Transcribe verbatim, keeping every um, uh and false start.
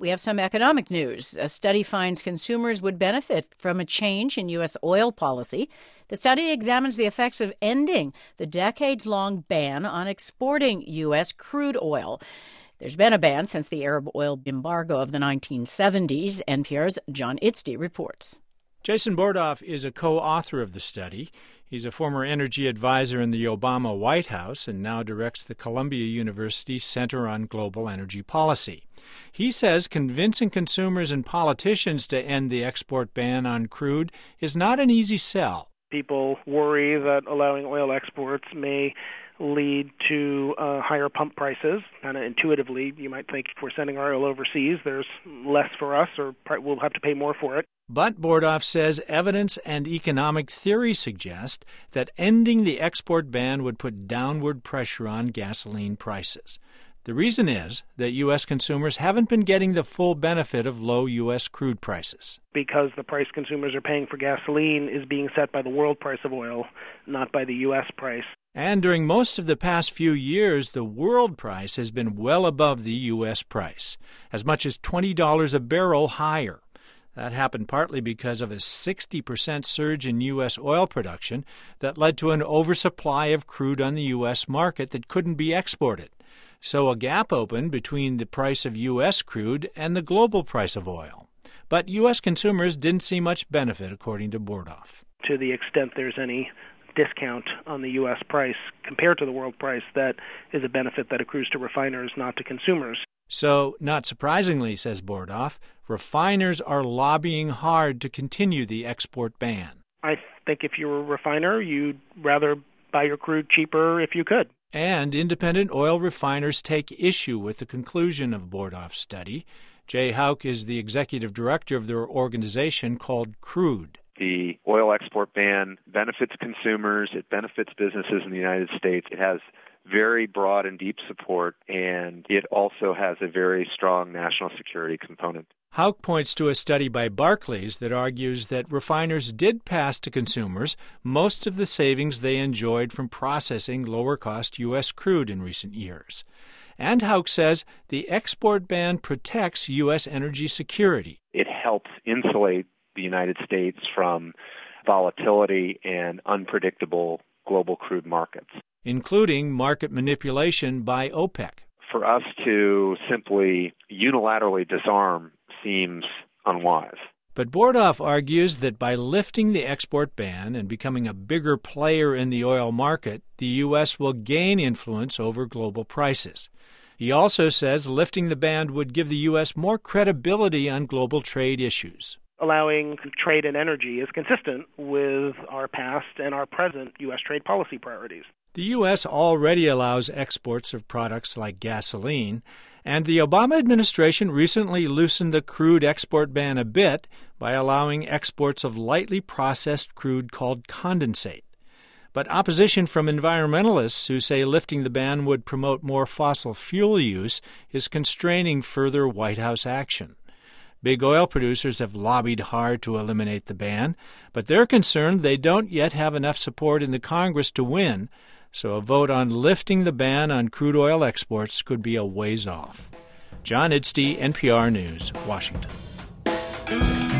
we have some economic news. A study finds consumers would benefit from a change in U S oil policy. The study examines the effects of ending the decades-long ban on exporting U S crude oil. There's been a ban since the Arab oil embargo of the nineteen seventies. N P R's John Itzdy reports. Jason Bordoff is a co-author of the study. He's a former energy advisor in the Obama White House and now directs the Columbia University Center on Global Energy Policy. He says convincing consumers and politicians to end the export ban on crude is not an easy sell. People worry that allowing oil exports may lead to uh, higher pump prices. Kind of intuitively, you might think if we're sending our oil overseas, there's less for us or we'll have to pay more for it. But Bordoff says evidence and economic theory suggest that ending the export ban would put downward pressure on gasoline prices. The reason is that U S consumers haven't been getting the full benefit of low U S crude prices. Because the price consumers are paying for gasoline is being set by the world price of oil, not by the U S price. And during most of the past few years, the world price has been well above the U S price, as much as twenty dollars a barrel higher. That happened partly because of a sixty percent surge in U S oil production that led to an oversupply of crude on the U S market that couldn't be exported. So a gap opened between the price of U S crude and the global price of oil. But U S consumers didn't see much benefit, according to Bordoff. To the extent there's any discount on the U S price compared to the world price, that is a benefit that accrues to refiners, not to consumers. So, not surprisingly, says Bordoff, refiners are lobbying hard to continue the export ban. I think if you're a refiner, you'd rather buy your crude cheaper if you could. And independent oil refiners take issue with the conclusion of Bordoff's study. Jay Hauk is the executive director of their organization called Crude. The oil export ban benefits consumers. It benefits businesses in the United States. It has very broad and deep support, and it also has a very strong national security component. Hauk points to a study by Barclays that argues that refiners did pass to consumers most of the savings they enjoyed from processing lower-cost U S crude in recent years. And Hauk says the export ban protects U S energy security. It helps insulate the United States from volatility and unpredictable global crude markets, including market manipulation by OPEC. For us to simply unilaterally disarm seems unwise. But Bordoff argues that by lifting the export ban and becoming a bigger player in the oil market, the U S will gain influence over global prices. He also says lifting the ban would give the U S more credibility on global trade issues. Allowing trade in energy is consistent with our past and our present U S trade policy priorities. The U S already allows exports of products like gasoline, and the Obama administration recently loosened the crude export ban a bit by allowing exports of lightly processed crude called condensate. But opposition from environmentalists who say lifting the ban would promote more fossil fuel use is constraining further White House action. Big oil producers have lobbied hard to eliminate the ban, but they're concerned they don't yet have enough support in the Congress to win, so a vote on lifting the ban on crude oil exports could be a ways off. John Itzdy, N P R News, Washington.